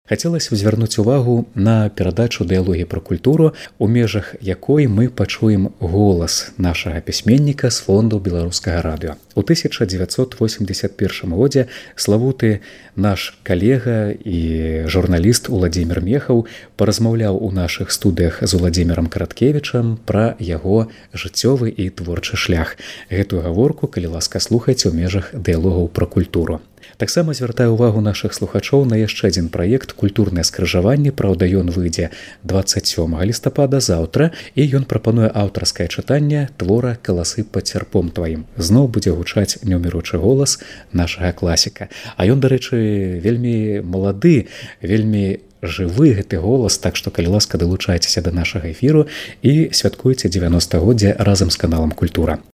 Хацелася звярнуць увагу на перадачу дыялогі пра культуру, у межах якой мы пачуем голас нашага пісьменніка з фонду беларускага радыё. У 1981 годзе славуты наш калега і журналіст Уладзімір Мехаў паразмаўляў у нашых студыях з Уладзімірам Караткевічам пра яго жыццёвы і творчы шлях. Гэтую гаворку, калі ласка, слухайце ў межах дыялогаў пра культуру. Таксама звяртаю увагу нашых слухачоў на яшчэ адзін праект «Культурнае скрыжаванне». Праўда, ён выйдзе 27 лістапада заўтра, і ён прапануе аўтарскае чытанне твора «Каласы пад сярпом тваім». Зноў будзе гучаць неўміручы голас нашага класіка. А ён, дарэчы, вельмі малады, вельмі жывы гэты голас, так што, калі ласка, далучайцеся да нашага эфіру і святкуйце 90-годдзе разам з каналам «Культура».